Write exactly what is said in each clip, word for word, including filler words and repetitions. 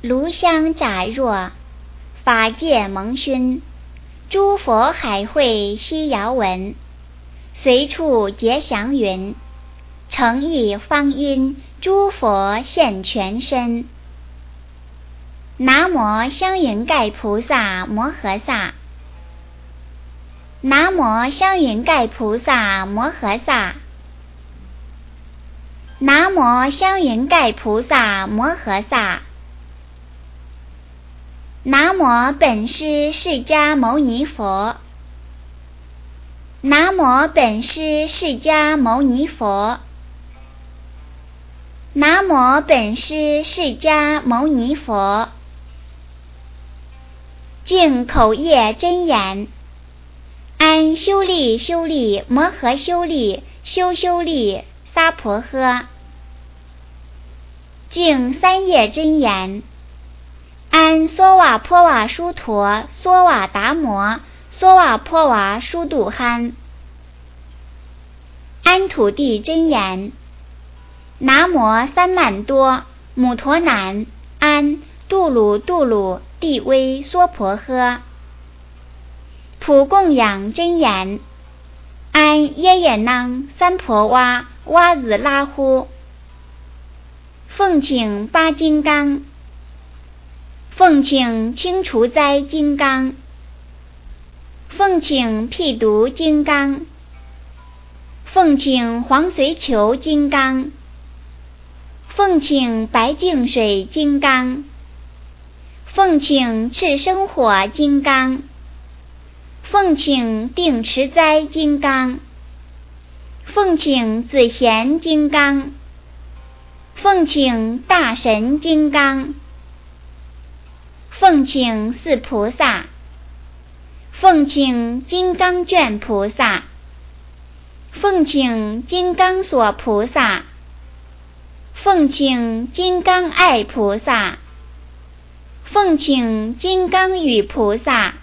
炉香乍若，法界蒙熏，诸佛海会悉遥闻，随处结祥云，诚意方因诸佛现全身。南无香云盖菩萨摩诃萨，南无香云盖菩萨摩诃萨，南无香云盖菩萨摩诃萨，南无本师释迦牟尼佛，南无本师释迦牟尼佛，南无本师释迦牟尼佛。净口业真言，安修利修利摩诃修利修修利萨婆诃。净三业真言，安娑瓦婆瓦殊陀娑瓦达摩娑瓦婆瓦殊度憨。安土地真言，南无三曼多母陀南安杜鲁杜鲁地威娑婆诃。普供养真言，安耶耶囊三婆哇哇子拉呼。奉请八金刚，奉请清除灾金刚，奉请辟毒金刚，奉请黄随球金刚，奉请白净水金刚，奉请赤生火金刚，奉请定持灾金刚，奉请紫贤金刚，奉请大神金刚，奉请四菩萨，奉请金刚卷菩萨，奉请金刚锁菩萨，奉请金刚爱菩萨，奉请金刚语菩萨。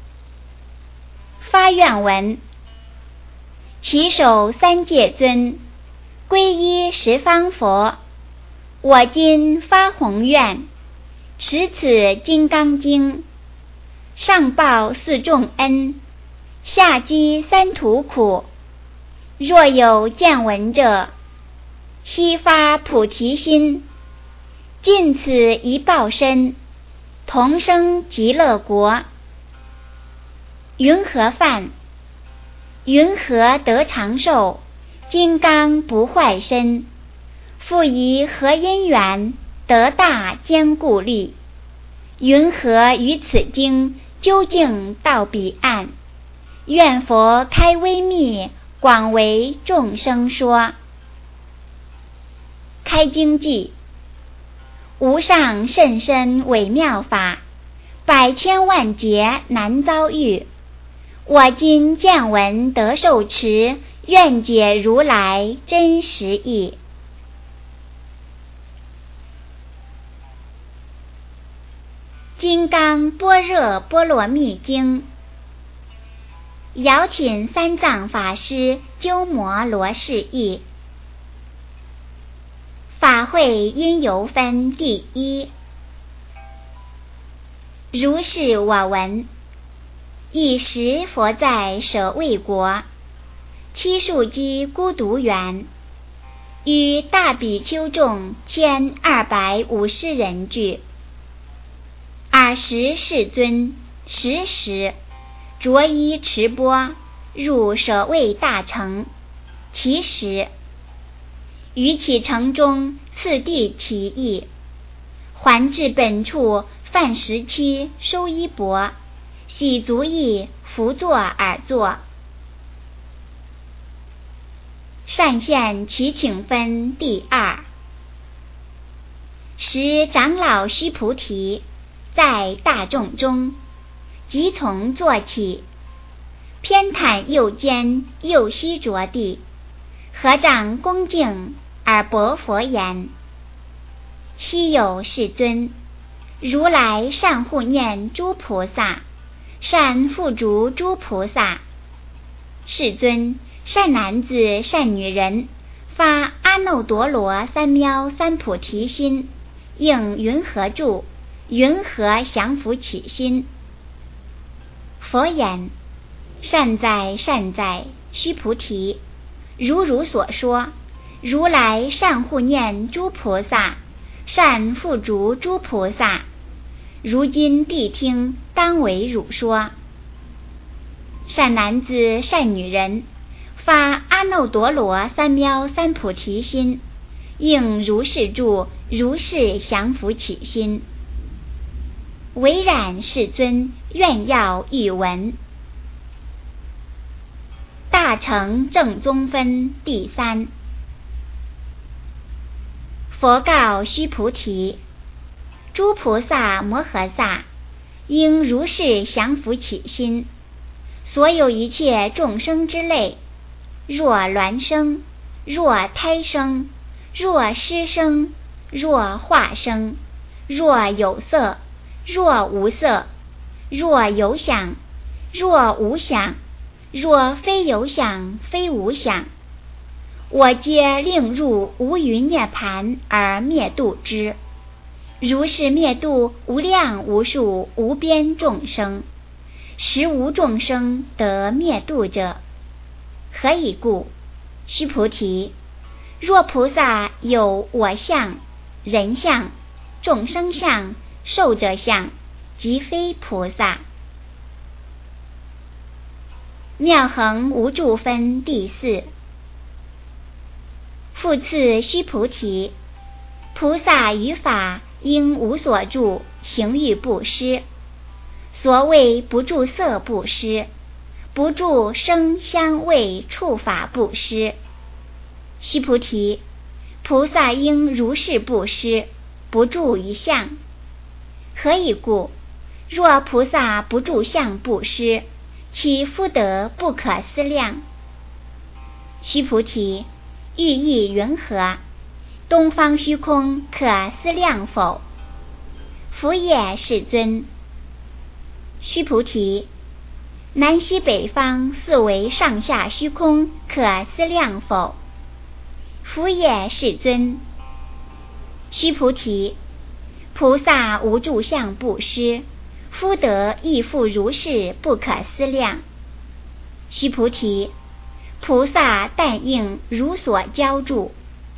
发愿文：起手三界尊，皈依十方佛。我今发宏愿，持此金刚经，上报四重恩，下积三途苦。若有见闻者，悉发菩提心，尽此一报身，同生极乐国。云何梵？云何得长寿？金刚不坏身。复以何因缘得大坚固力？云何于此经究竟到彼岸？愿佛开微密，广为众生说。开经偈：无上甚深微妙法，百千万劫难遭遇。我今见闻得受持，愿解如来真实义。金刚般若波罗蜜经，遥请三藏法师鸠摩罗什译。法会因由分第一。如是我闻，一时佛在舍卫国，七树基孤独园，与大比丘众千二百五十人聚。尔时世尊时时着衣持钵，入舍卫大城。其时于其城中次第其意，还至本处，饭食期，收衣钵，洗足腋，伏坐而坐。善现其请分第二。时长老须菩提在大众中，即从坐起，偏袒右肩，右膝着地，合掌恭敬而薄佛言：昔有世尊，如来善护念诸菩萨，善付逐诸菩萨。世尊，善男子善女人，发阿耨多罗三藐三菩提心，应云何住？ 云何降伏起心？佛言：善哉善哉，须菩提，如汝所说，如来善护念诸菩萨，善付逐诸菩萨。如今谛听，当为汝说。善男子善女人，发阿耨多罗三藐三菩提心，应如是住，如是降伏起心。唯然世尊，愿要语闻。大乘正宗分第三。佛告须菩提：诸菩萨摩诃萨，应如是降伏起心。所有一切众生之类，若孪生，若胎生，若湿生，若化生，若有色，若无色，若有想，若无想，若非有想，非无想，我皆令入无余涅盘而灭度之。如是灭度无量无数无边众生，实无众生得灭度者。何以故？须菩提，若菩萨有我相、人相、众生相、寿者相，即非菩萨。妙恒无住分第四。复次须菩提，菩萨于法应无所住，行欲不施。所谓不住色不施，不住声香味触法不施。须菩提，菩萨应如是不施，不住于相。何以故？若菩萨不住相不施，其福德不可思量。须菩提，欲意云何？东方虚空可思量否？夫也，世尊。须菩提，南西北方四维上下虚空可思量否？夫也，世尊。须菩提，菩萨无住相不施，福德亦复如是，不可思量。须菩提，菩萨但应如所教住。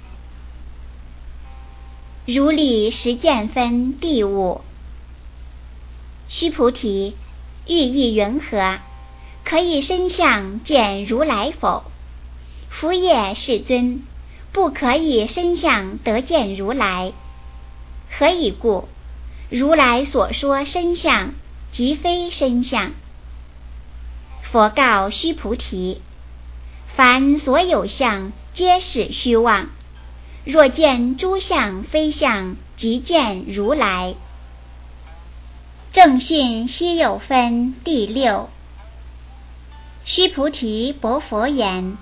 如理实见分第五。须菩提，欲意云何？可以身相见如来否？夫也，世尊。不可以身相得见如来。何以故？如来所说身相，即非身相。佛告须菩提，凡所有相，皆是虚妄。若见诸相非相，即见如来。正信稀有分第六。须菩提薄佛言：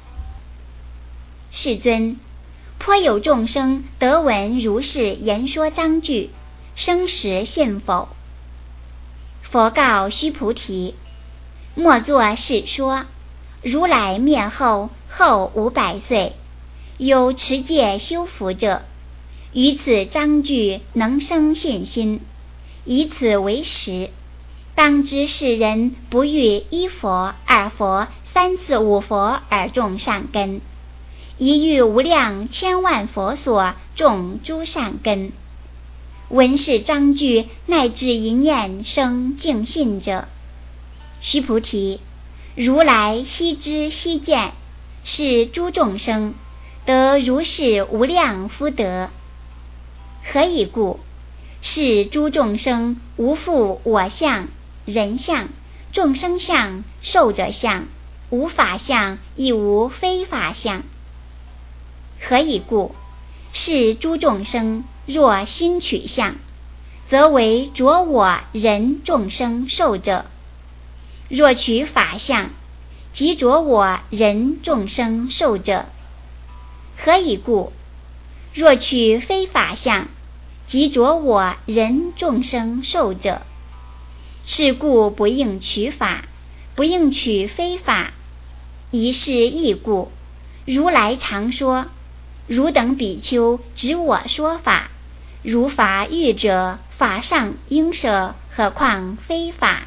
世尊，颇有众生得闻如是言说章句，生实信否？佛告须菩提，莫作是说。如来灭后，后五百岁，有持戒修福者，于此章句能生信心，以此为实。当知世人不欲一佛、二佛、三次五佛而种善根，一欲无量千万佛所种诸善根。闻是章句，乃至一念生净信者。须菩提，如来悉知悉见，是诸众生得如是无量福德。何以故？是诸众生无复我相、人相、众生相、寿者相，无法相，亦无非法相。何以故？是诸众生若心取相，则为着我人众生寿者；若取法相，即着我人众生寿者。何以故？若取非法相，即着我人众生寿者。是故不应取法，不应取非法。一是异故，如来常说：如等比丘指我说法， 如法欲者，法上应舍，何况非法？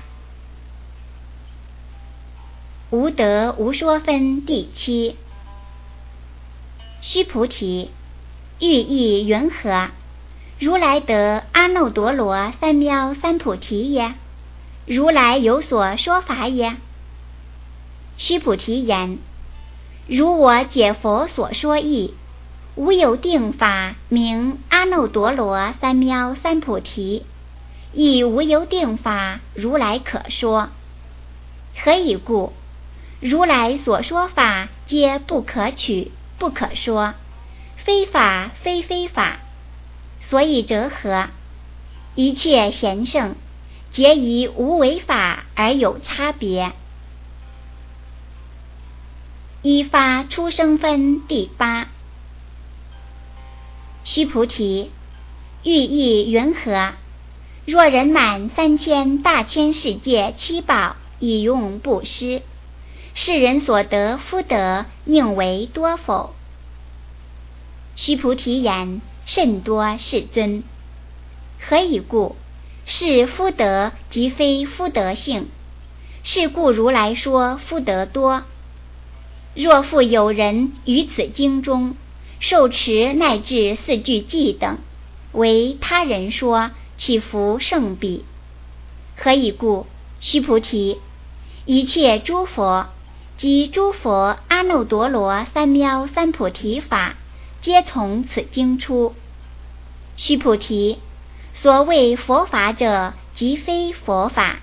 无得无说分第七。须菩提，欲意云何？如来得阿耨多罗三藐三菩提耶？如来有所说法耶？须菩提言：如我解佛所说义，无有定法名阿耨多罗三藐三菩提，亦无有定法如来可说。何以故？如来所说法皆不可取，不可说，非法非非法。所以者何？一切贤圣皆以无为法而有差别。依发出生分第八。须菩提，欲意云何？若人满三千大千世界七宝，以用布施，世人所得福德，宁为多否？须菩提言：甚多，世尊。何以故？是福德即非福德性，是故如来说福德多。若复有人于此经中受持乃至四句偈等，为他人说，岂复胜彼？何以故？须菩提，一切诸佛及诸佛阿耨多罗三藐三菩提法，皆从此经出。须菩提，所谓佛法者，即非佛法。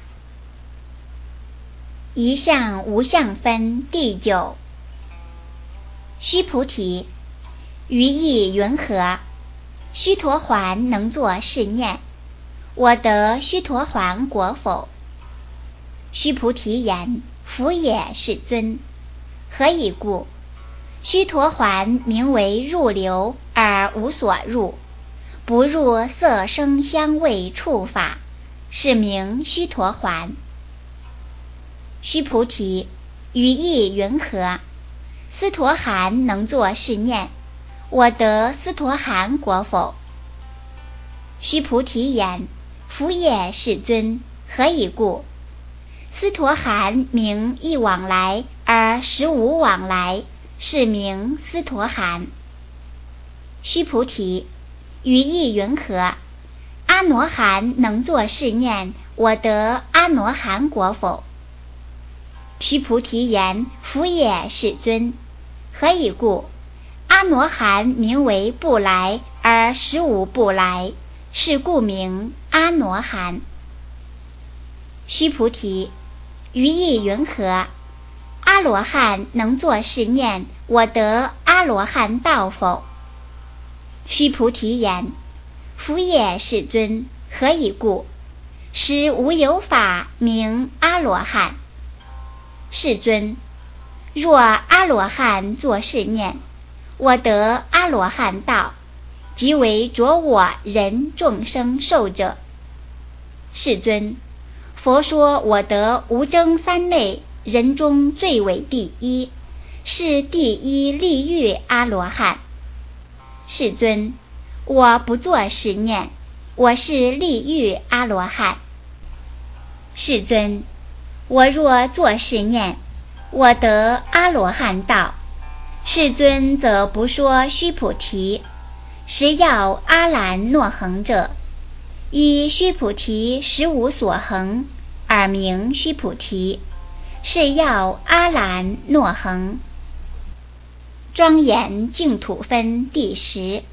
一相无相分第九。须菩提，于意云何？须陀洹能作是念：我得须陀洹果否？须菩提言：弗也，世尊。何以故？须陀洹名为入流而无所入，不入色声香味触法，是名须陀洹。须菩提，于意云何？斯陀含能作是念：我得斯陀含果否？须菩提言：弗也，世尊。何以故？斯陀含名一往来而实无往来，是名斯陀含。须菩提，于意云何？阿罗汉能作是念：我得阿罗汉果否？须菩提言：弗也，世尊。何以故？阿罗汉名为不来而实无不来，是故名阿罗汉。须菩提，于意云何？阿罗汉能作是念：我得阿罗汉道否？须菩提言：弗也，世尊。何以故？实无有法名阿罗汉。世尊，若阿罗汉作是念：我得阿罗汉道，即为着我人众生寿者。世尊，佛说我得无争三昧，人中最为第一，是第一利欲阿罗汉。世尊，我不作是念，我是利欲阿罗汉。世尊，我若作是念：我得阿罗汉道，世尊则不说须菩提，实要阿兰若恒者，依须菩提实无所恒，而名须菩提，是要阿兰若恒。庄严净土分第十。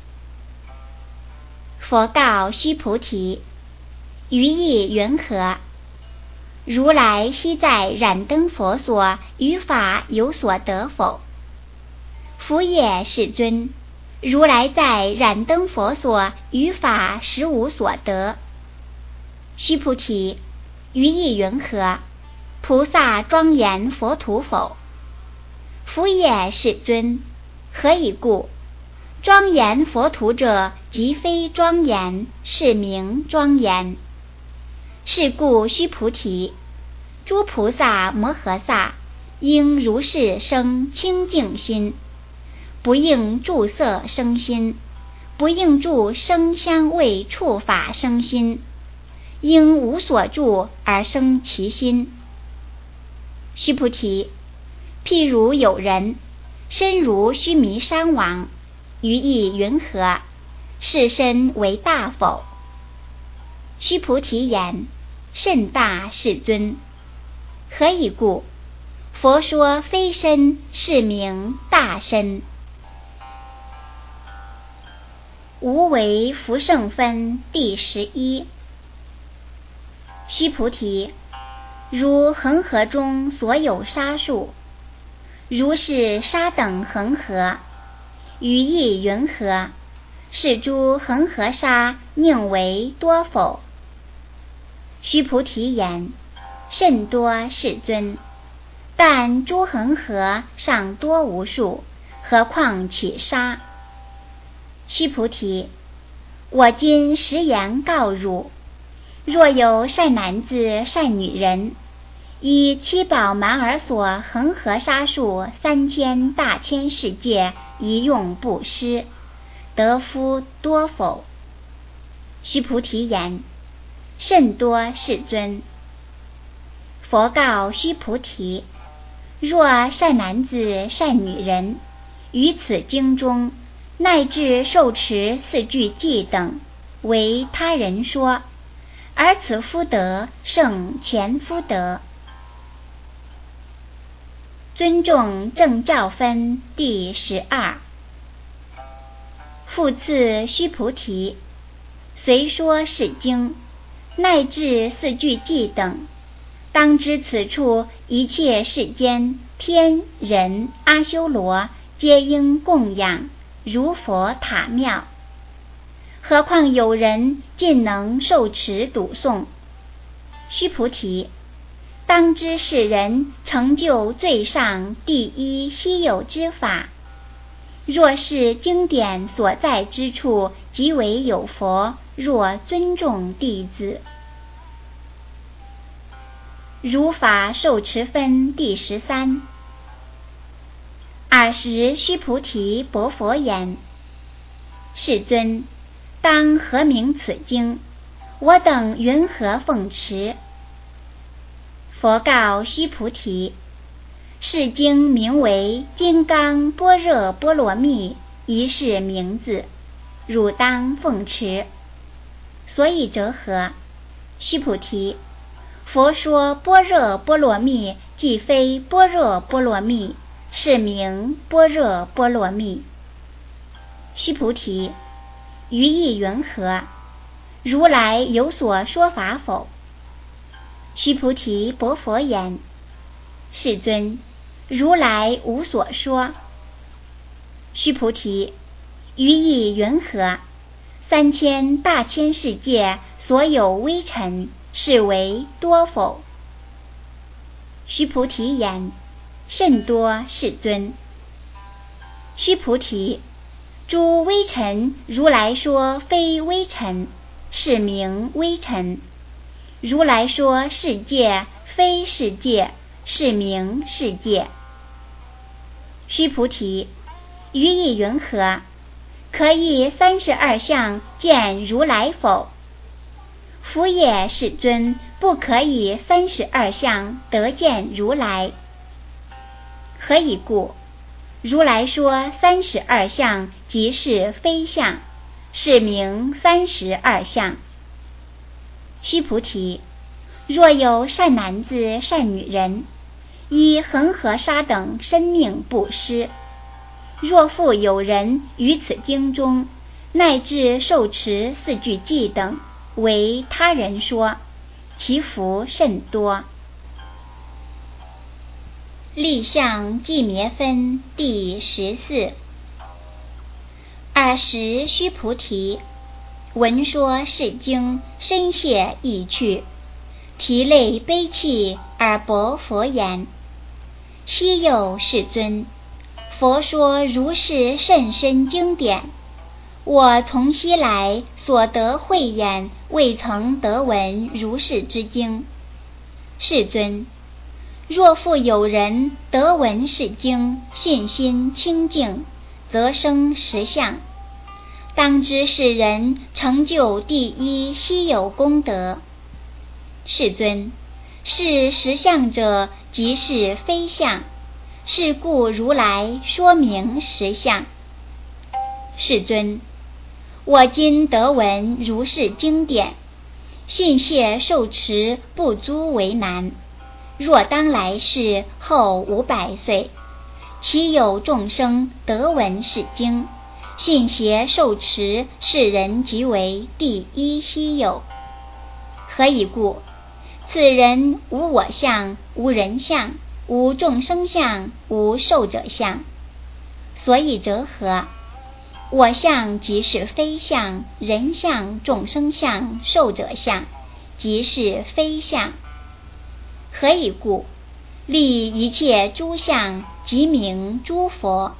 佛告须菩提：于意云何？如来昔在燃灯佛所于法有所得否？弗也，世尊。如来在燃灯佛所于法实无所得。须菩提，于意云何？菩萨庄严佛土否？弗也，世尊。何以故？庄严佛土者，即非庄严，是名庄严。是故须菩提，诸菩萨摩诃萨应如是生清净心，不应住色生心， 不应住声香味触法生心，应无所住而生其心。须菩提，譬如有人身如须弥山王，于意云何？是身为大否？须菩提言：甚大，世尊。何以故？佛说非身，是名大身。无为福圣分第十一。须菩提，如恒河中所有沙数，如是沙等恒河，于意云何？是诸恒河沙宁为多否？须菩提言：甚多，世尊。但诸恒河尚多无数，何况其沙？须菩提，我今实言告汝：若有善男子善女人，以七宝满尔所恒河沙数三千大千世界一用布施，得夫多否？须菩提言：甚多，世尊。佛告须菩提：若善男子善女人，于此经中乃至受持四句偈等，为他人说，而此福德胜前福德。尊重正教分第十二。复次须菩提，虽说是经，乃至四句偈等，当知此处一切世间天人阿修罗皆应供养，如佛塔庙。何况有人尽能受持读诵？须菩提，当知是人成就最上第一稀有之法。若是经典所在之处即为有佛，若尊重弟子。如法受持分第十三。尔时须菩提薄佛言：世尊，当何名此经？我等云何奉持？佛告须菩提：是经名为金刚般若波罗蜜，一是名字，汝当奉持。所以者何？须菩提，佛说般若波罗蜜，即非般若波罗蜜，是名般若波罗蜜。须菩提，于意云何？如来有所说法否？须菩提薄佛言：世尊，如来无所说。须菩提，于意云何？三千大千世界所有微尘，是为多否？须菩提言：甚多，世尊。须菩提，诸微尘如来说非微尘，是名微尘。如来说世界非世界，是名世界。须菩提，于意云何？可以三十二相见如来否？夫也，世尊，不可以三十二相得见如来。何以故？如来说三十二相即是非相，是名三十二相。须菩提，若有善男子善女人，以恒河沙等生命布施，若复有人于此经中乃至受持四句偈等，为他人说，其福甚多。立相寂灭分第十四。尔时须菩提，闻说是经，深谢意趣，涕泪悲泣而薄佛言：昔有世尊，佛说如是甚深经典，我从昔来所得慧眼，未曾得闻如是之经。世尊，若复有人得闻是经，信心清净，则生实相。 当知是人成就第一稀有功德。世尊，是实相者即是非相，是故如来说明实相。世尊，我今得闻如是经典，信谢受持不足为难。若当来世后五百岁，其有众生得闻是经，信邪受持，是人即为第一稀有。何以故？此人无我相，无人相，无众生相，无寿者相。所以者何？我相即是非相，人相、众生相、寿者相即是非相。何以故？立一切诸相，即名诸佛。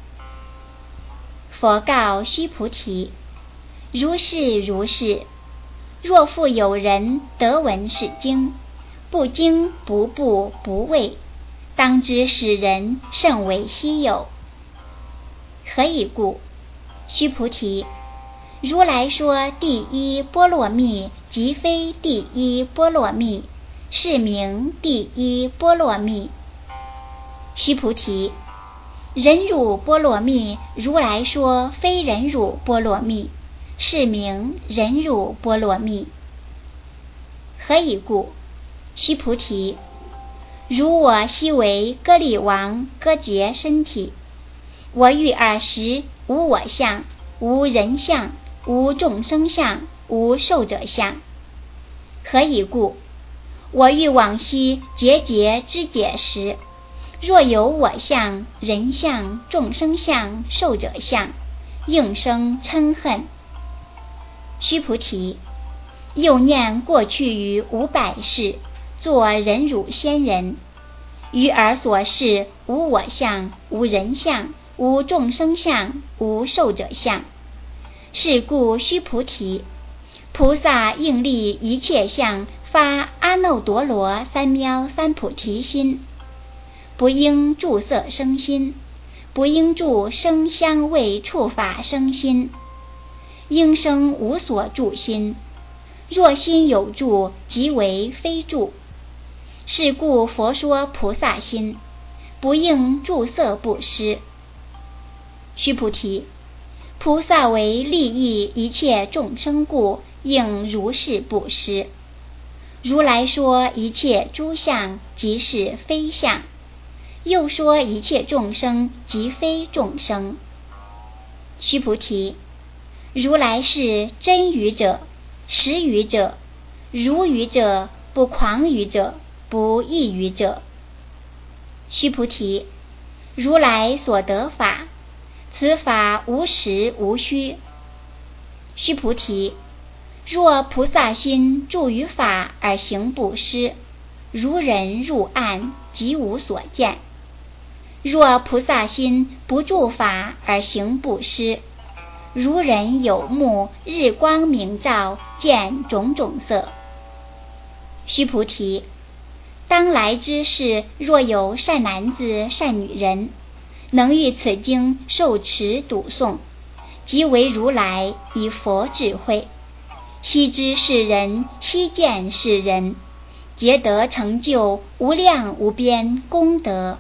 佛告须菩提：如是如是。若复有人得闻是经，不惊不怖不畏，当知是人甚为稀有。何以故？须菩提，如来说第一波罗蜜，即非第一波罗蜜，是名第一波罗蜜。须菩提，忍辱波罗蜜，如来说非忍辱波罗蜜，是名忍辱波罗蜜。何以故？须菩提，如我昔为歌利王歌劫身体，我欲尔时无我相，无人相，无众生相，无寿者相。何以故？我欲往昔节节之解时，若有我相、人相、众生相、寿者相，应生嗔恨。须菩提，又念过去于五百世，作忍辱仙人，于尔所示无我相，无人相，无众生相，无寿者相。是故须菩提，菩萨应立一切相，发阿耨多罗三藐三菩提心，不应住色生心，不应住声香味触法生心，应生无所住心。若心有住，即为非住。是故佛说菩萨心，不应住色布施。须菩提，菩萨为利益一切众生故，应如是布施。如来说一切诸相即是非相，又说一切众生即非众生。须菩提，如来是真语者，实语者，如语者，不诳语者，不异语者。须菩提，如来所得法，此法无实无虚。须菩提，若菩萨心住于法而行布施，如人入暗，即无所见。若菩萨心不住法而行布施，如人有目，日光明照，见种种色。须菩提，当来之世，若有善男子善女人，能遇此经受持读诵，即为如来以佛智慧，悉知是人，悉见是人，皆得成就无量无边功德。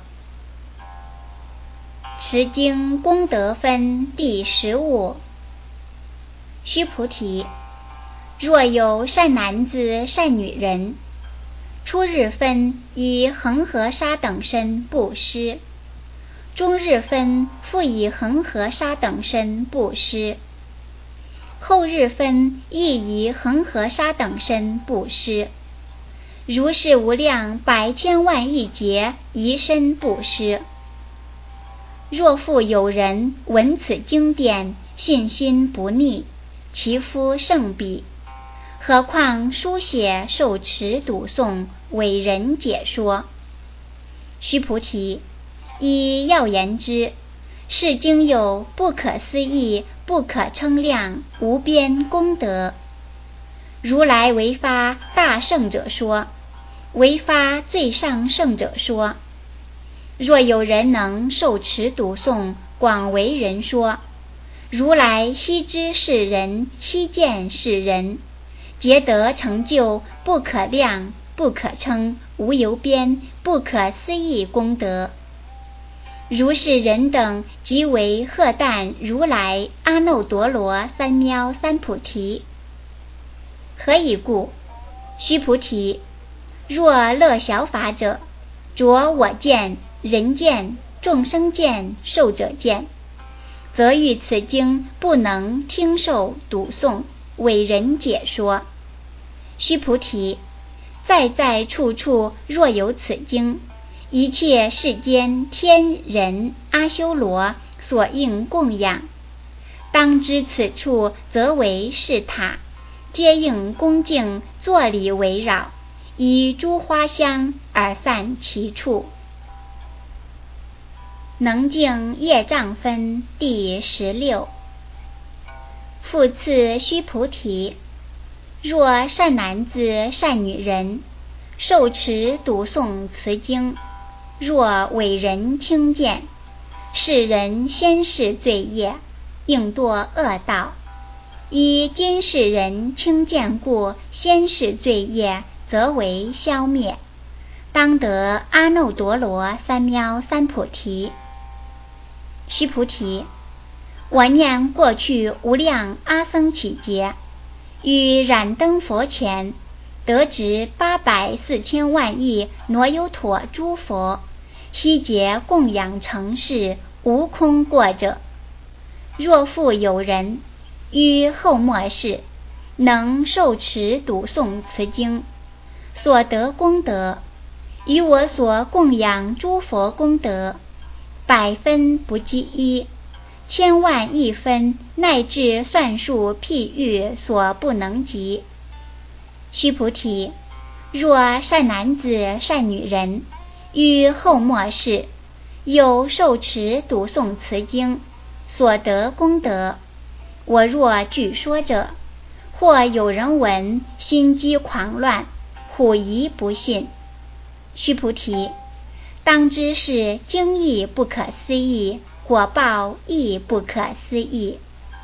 持经功德分第十五。须菩提，若有善男子善女人，初日分以恒河沙等身布施，中日分复以恒河沙等身布施，后日分亦以恒河沙等身布施，如是无量百千万亿劫以身布施。若复有人闻此经典，信心不逆，其夫胜彼，何况书写受持读诵，为人解说。须菩提，依要言之，是经有不可思议、不可称量、无边功德。如来为发大圣者说，为发最上圣者说。若有人能受持读诵，广为人说， 如来悉知是人，悉见是人，皆得成就不可量、不可称、无由边、不可思议功德。如是人等，即为荷担如来阿耨多罗三藐三菩提。何以故？须菩提，若乐小法者，着我见、人见、众生见、寿者见，则欲此经不能听受读诵，为人解说。须菩提，在在处处若有此经，一切世间天人阿修罗所应供养，当知此处则为是塔，皆应恭敬坐礼围绕，以诸花香而散其处。能净业障分第十六。复次须菩提，若善男子善女人，受持读诵此经，若为人听见，是人先世罪业，应堕恶道。依今世人听见故，先世罪业则为消灭，当得阿耨多罗三藐三菩提。须菩提，我念过去无量阿僧祇劫，于燃灯佛前，得值八百四千万亿挪优妥诸佛，悉皆供养成事，无空过者。若复有人于后末世能受持读诵此经，所得功德，与我所供养诸佛功德，百分不计一，千万亿分，乃至算数譬喻所不能及。须菩提，若善男子善女人，于后末世有受持读诵此经，所得功德，我若据说者，或有人闻，心激狂乱，虎疑不信。须菩提，当知是经义不可思议，果报亦不可思议。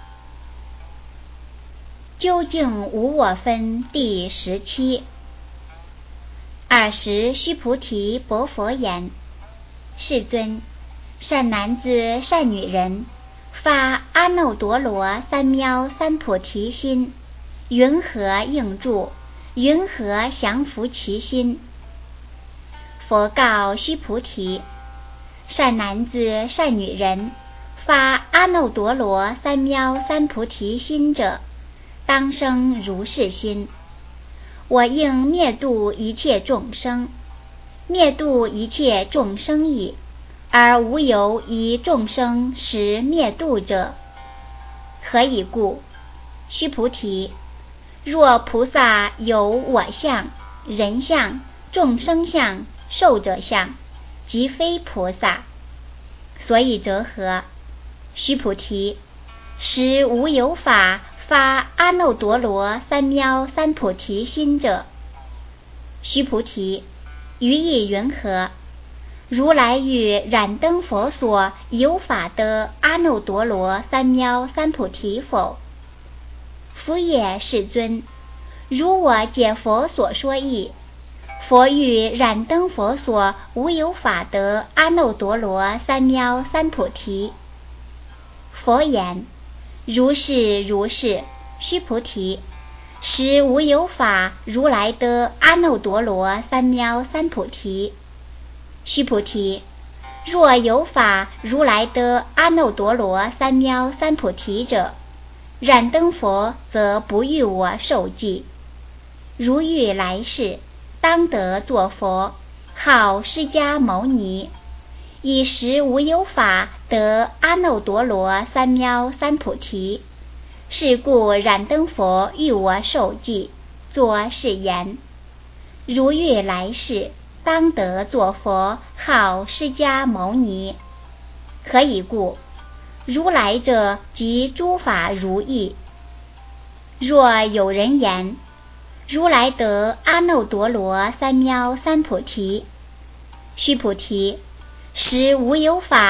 究竟无我分第十七。尔时须菩提薄佛言：世尊，善男子善女人，发阿耨多罗三藐三菩提心，云何应住？云何降伏其心？佛告须菩提，善男子善女人，发阿耨多罗三藐三菩提心者，当生如是心。我应灭度一切众生，灭度一切众生矣，而无有一众生实灭度者。何以故？须菩提，若菩萨有我相、人相、众生相、寿者相，即非菩萨。所以者何？须菩提，实无有法发阿耨多罗三藐三菩提心者。须菩提，于意云何？如来于燃灯佛所有法得阿耨多罗三藐三菩提否？夫也，世尊。如我解佛所说义，佛于燃灯佛所无有法得阿耨多罗三藐三菩提。佛言：如是如是。须菩提，实无有法如来得阿耨多罗三藐三菩提。须菩提，若有法如来得阿耨多罗三藐三菩提者，燃灯佛则不欲我受记。如欲来世，当得作佛，号释迦牟尼，以实无有法得阿耨多罗三藐三菩提。是故燃灯佛欲我受记，作是言：如欲来世，当得作佛，号释迦牟尼。何以故？如来者，即诸法如意。若有人言：如来得阿耨多罗三藐三菩提。须菩提，实无有法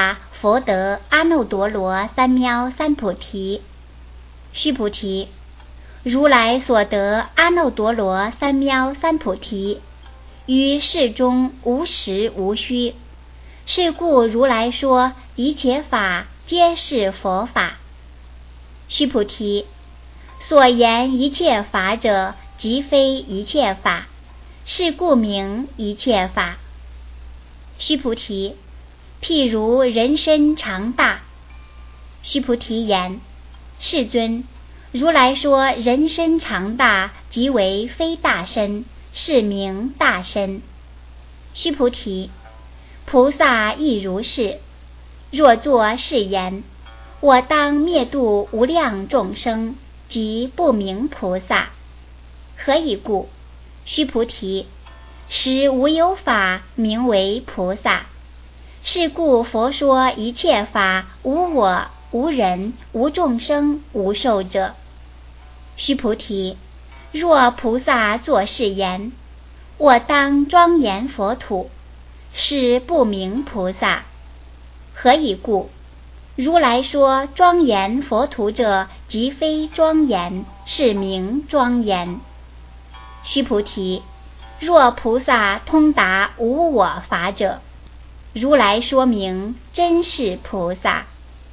佛得阿耨多罗三藐三菩提。须菩提，如来所得阿耨多罗三藐三菩提，于世中无实无虚，是故如来说一切法皆是佛法。须菩提，所言一切法者，即非一切法，是故名一切法。须菩提，譬如人身长大。须菩提言：世尊，如来说人身长大，即为非大身，是名大身。须菩提，菩萨亦如是。若作是言，我当灭度无量众生，即不名菩萨。何以故？须菩提，实无有法名为菩萨。是故佛说一切法无我、无人、无众生、无寿者。须菩提，若菩萨作是言，我当庄严佛土，是不名菩萨。何以故？如来说庄严佛土者，即非庄严，是名庄严。须菩提，若菩萨通达无我法者，如来说明真是菩萨。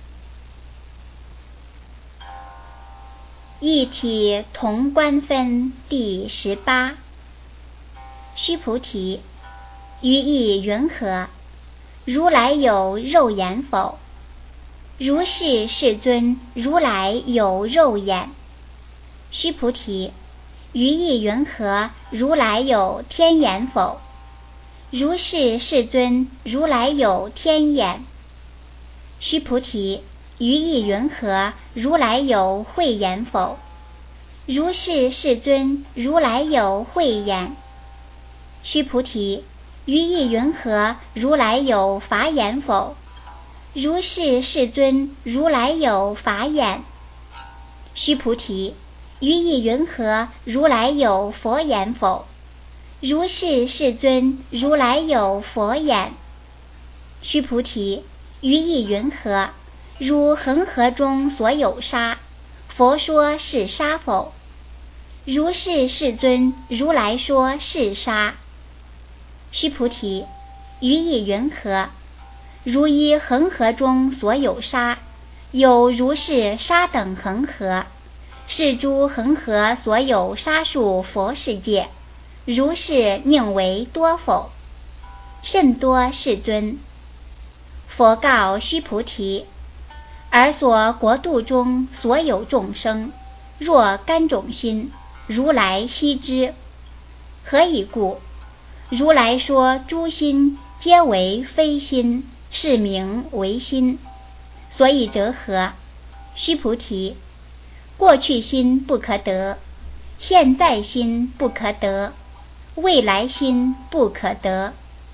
一体同观分第十八。须菩提，于意云何？如来有肉眼否？如是，世尊，如来有肉眼。须菩提，于意云何？如来有天眼否？如是，世尊，如来有天眼。须菩提，于意云何？如来有慧眼否？如是，世尊，如来有慧眼。须菩提，于意云何？如来有法眼否？如是，世尊，如来有法眼。须菩提，于意云何？如来有佛眼否？如是，世尊，如来有佛眼。须菩提，于意云何？如恒河中所有沙，佛说是沙否？如是，世尊，如来说是沙。须菩提，于意云何？如依恒河中所有沙，有如是沙等恒河，是诸恒河所有沙数佛世界，如是宁为多否？甚多，世尊。佛告须菩提，尔所国度中所有众生，若干种心，如来悉知。何以故？如来说诸心皆为非心，是名为心。所以者何？须菩提，过去心不可得，现在心不可得，未来心不可得。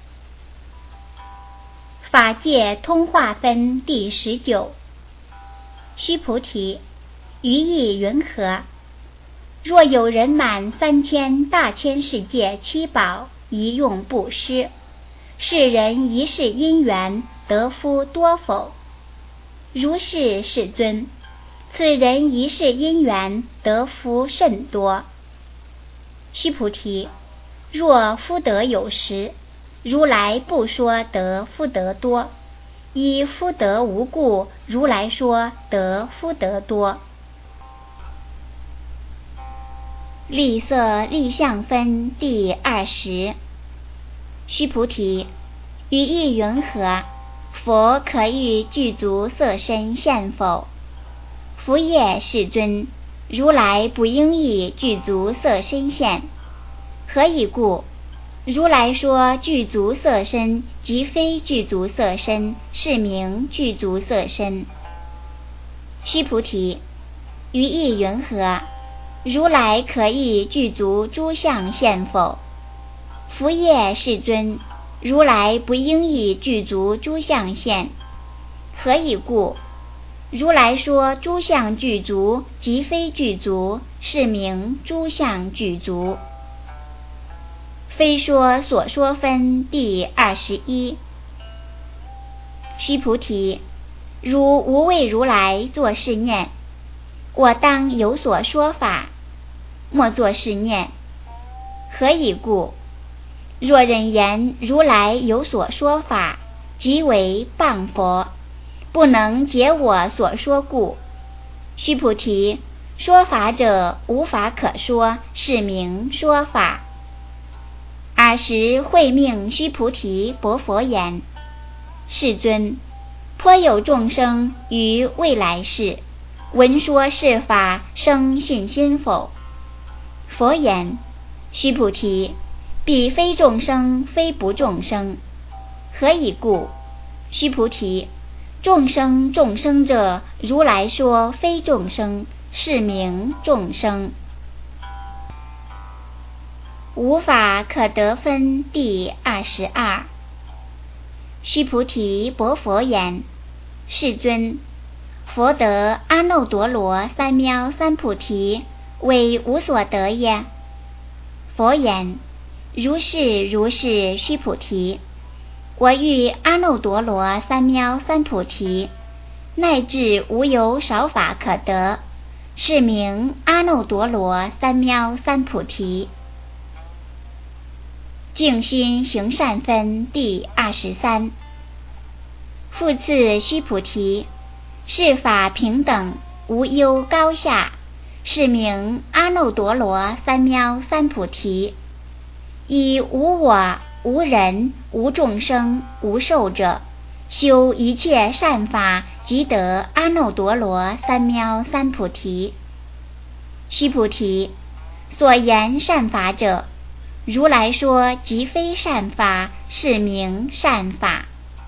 法界通化分第十九。须菩提，于意云何？若有人满三千大千世界七宝，一用布施，是人一世因缘得夫多否？如是，世尊，此人一世因缘得夫甚多。须菩提，若福德有实，如来不说得福德多，以福德无故，如来说得福德多。立色立相分第二十。须菩提，于意云何？佛可欲具足色身现否？夫也，世尊，如来不应以具足色身现。何以故？如来说具足色身，即非具足色身，是名具足色身。须菩提，于意云何？如来可以具足诸相现否？夫也，世尊，如来不应以具足诸相现。何以故？如来说诸相具足，即非具足，是名诸相具足。非说所说分第二十一。 须菩提，如无为如来作是念：我当有所说法，莫作是念。何以故？若人言如来有所说法，即为谤佛，不能解我所说故。须菩提，说法者无法可说，是名说法。尔时会命须菩提薄佛言：世尊，颇有众生于未来世闻说是法，生信心否？佛言：须菩提，彼非众生，非不众生。何以故？须菩提，众生众生者，如来说非众生，是名众生。无法可得分第二十二。须菩提薄佛言：世尊，佛得阿耨多罗三藐三菩提，为无所得耶？佛言：如是如是，须菩提，我欲阿耨多罗三藐三菩提，乃至无有少法可得，是名阿耨多罗三藐三菩提。净心行善分第二十三。复次须菩提，是法平等，无忧高下，是名阿耨多罗三藐三菩提。以无我、无人、无众生、无寿者，修一切善法，即得阿耨多罗三藐三菩提。须菩提，所言善法者，如来说即非善法，是名善法。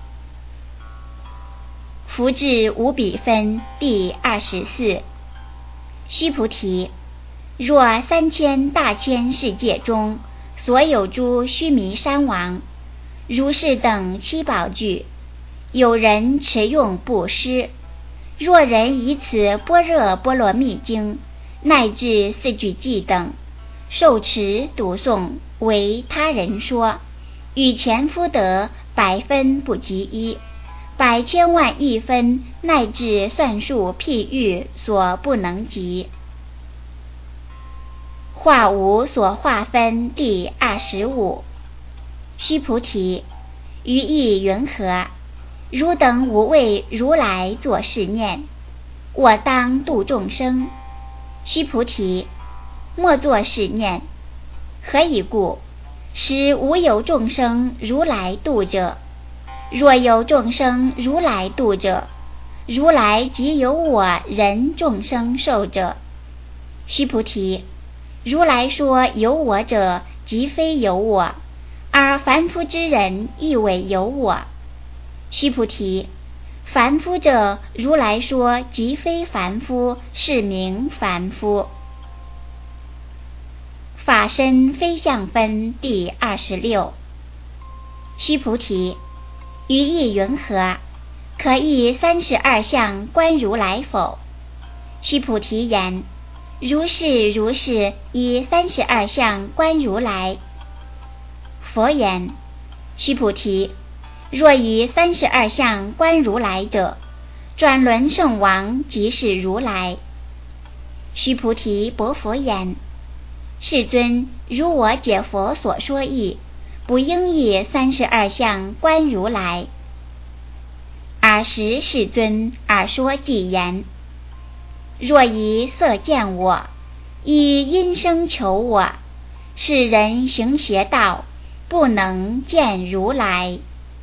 福至无比分第二十四。须菩提，若三千大千世界中，所有诸须弥山王，如是等七宝具，有人持用布施，若人以此般若波罗蜜经，乃至四句偈等，受持读诵，为他人说，与前夫得百分不及一，百千万亿分，乃至算数譬喻所不能及。化无所化分第二十五。须菩提，于意云何？汝等无为如来作是念：我当度众生。须菩提，莫作是念。何以故？实无有众生如来度者。若有众生如来度者，如来即有我人众生寿者。须菩提，如来说有我者，即非有我，而凡夫之人亦为有我。须菩提，凡夫者，如来说即非凡夫，是名凡夫。法身非相分第二十六。须菩提，于意云何？可以三十二相观如来否？须菩提言：如是如是，以三十二相观如来。佛言：须菩提，若以三十二相观如来者，转轮圣王即是如来。须菩提薄佛言：世尊，如我解佛所说义，不应以三十二相观如来。尔时世尊耳说偈言：若以色见我，以音声求我，是人行邪道，不能见如来。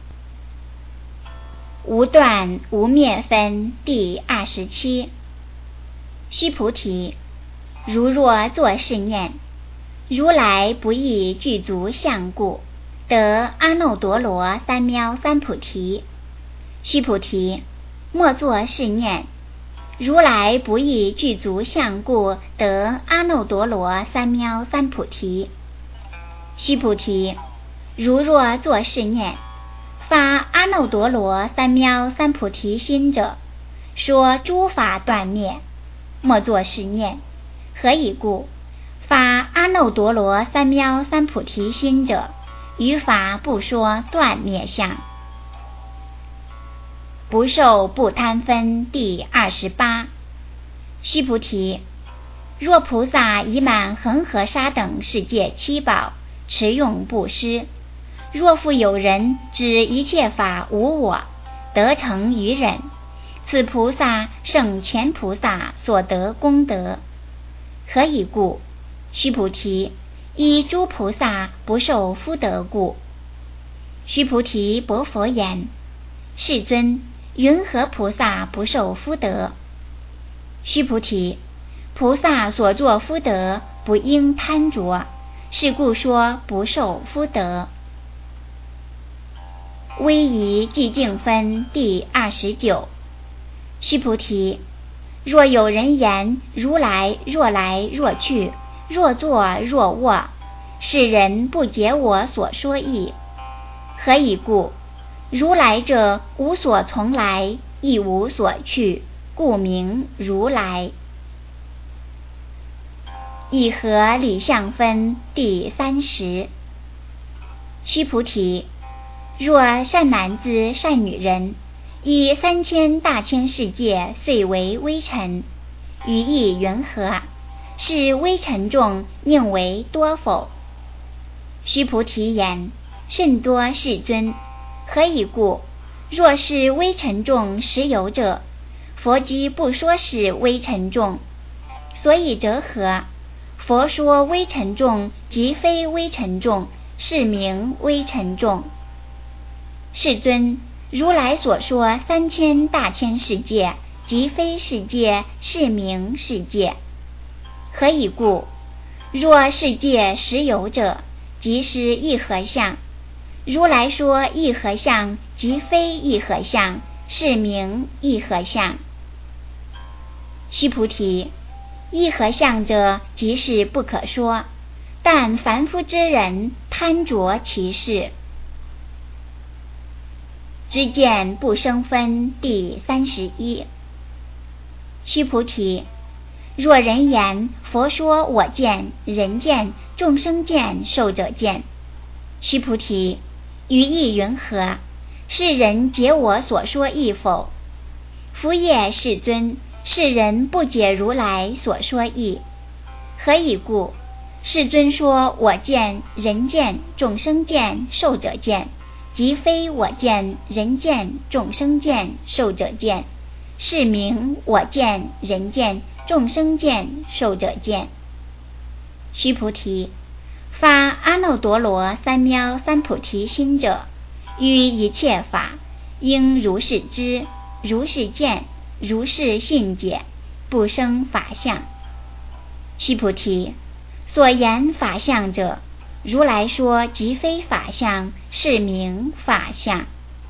无断无灭分第二十七。须菩提，如若作是念：如来不异具足相故，得阿耨多罗三藐三菩提。须菩提，莫作是念：如来不异具足相故，得阿耨多罗三藐三菩提。须菩提，如若作是念，发阿耨多罗三藐三菩提心者，说诸法断灭，莫作是念。何以故？发阿耨多罗三藐三菩提心者，于法不说断灭相。 不受不贪分第二十八。须菩提，若菩萨已满恒河沙等世界七宝，持用布施，若复有人知一切法无我，得成于忍，此菩萨胜前菩萨所得功德。何以故？须菩提，依诸菩萨不受福德故。须菩提，薄佛言：世尊，云何菩萨不受福德？须菩提，菩萨所作福德不应贪着，是故说不受福德。威仪寂静分第二十九。须菩提，若有人言如来若来若去，若坐若卧，是人不解我所说义。何以故？如来者无所从来，亦无所去，故名如来。一合理相分第三十。须菩提，若善男子善女人，以三千大千世界遂为微尘，于意云何？是微尘众宁为多否？须菩提言：甚多，世尊。何以故？若是微尘众实有者，佛即不说是微尘众。所以者何？佛说微尘众，即非微尘众，是名微尘众。世尊，如来所说三千大千世界，即非世界，是名世界。何以故？若世界实有者，即是一合相。如来说一合相，即非一合相，是名一合相。须菩提，一合相者，即是不可说，但凡夫之人贪着其事。知见不生分第三十一。须菩提，若人言佛说我见、人见、众生见、寿者见，须菩提，于意云何？是人解我所说义否？夫业世尊，是人不解如来所说义。何以故？世尊说我见、人见、众生见、寿者见，即非我见、人见、众生见、寿者见，是名我见、人见、众生见、寿者见。须菩提，发阿耨多罗三藐三菩提心者，于一切法应如是知，如是见，如是信解，不生法相。须菩提，所言法相者，如来说即非法相，是名法相。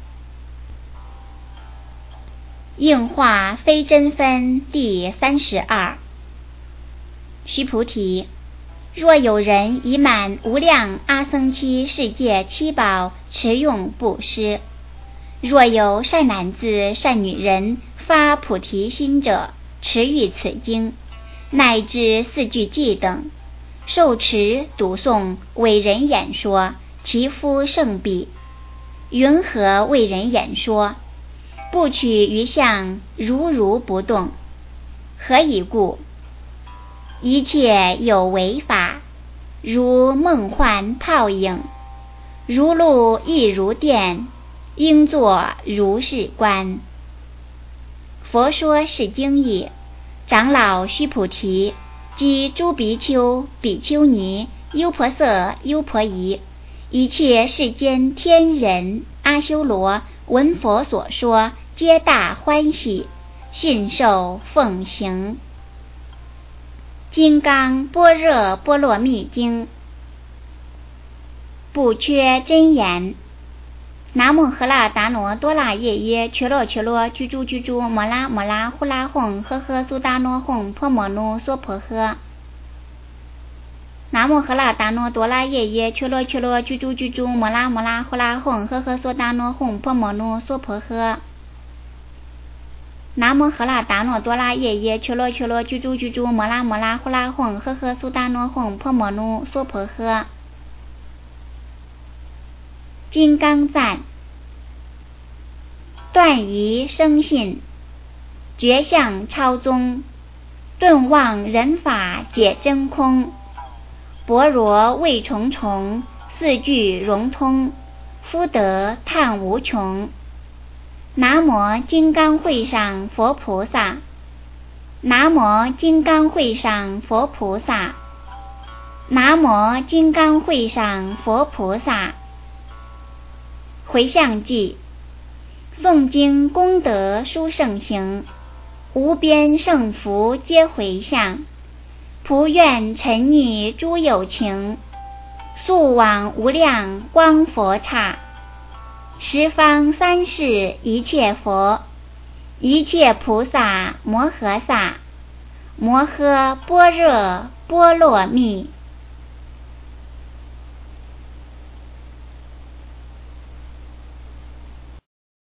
应化非真分第三十二。须菩提，若有人已满无量阿僧祇世界七宝，持用布施，若有善男子善女人发菩提心者，持遇此经，乃至四句偈等，受持读诵，为人演说，其夫胜彼。云何为人演说？不取于相，如如不动。何以故？一切有为法，如梦幻泡影，如露亦如电，应作如是观。佛说是经义，长老须菩提及诸比丘、比丘尼、优婆塞、优婆夷，一切世间天人阿修罗，闻佛所说，皆大欢喜，信受奉行。金刚般若波罗蜜经，不缺真言。南无喝啰达挪多拉耶耶缺罗缺罗居住居住摩拉摩拉呼啦吽呵呵苏达挪吽婆摩奴娑婆诃。南无喝啰达挪多拉耶耶缺罗缺罗居住居住摩拉摩拉呼啦吽呵呵苏达挪吽婆摩奴娑婆诃。南无喝啰达挪多拉耶耶缺罗缺罗居住居住摩拉摩拉呼啦吽呵呵苏达挪吽婆摩奴娑婆诃。金刚赞。 断疑生信，觉相超宗，顿忘人法解真空，般若味重重，四句融通，福德叹无穷。南无金刚会上佛菩萨，南无金刚会上佛菩萨，南无金刚会上佛菩萨。回向偈：诵经功德殊胜行，无边胜福皆回向。普愿沉溺诸有情，速往无量光佛刹。十方三世一切佛，一切菩萨摩诃萨，摩诃般若波罗蜜。